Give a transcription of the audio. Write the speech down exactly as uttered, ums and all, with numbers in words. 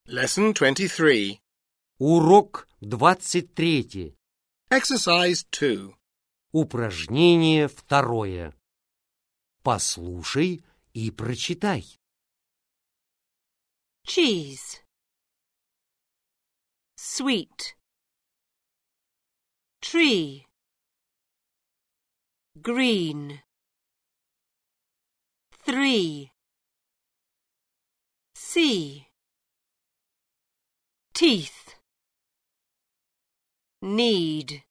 Lesson twenty-three. Урок двадцать третий. Exercise two. Упражнение второе. Послушай и прочитай. Cheese. Sweet. Tree. Green. Three. Sea. Teeth. Need.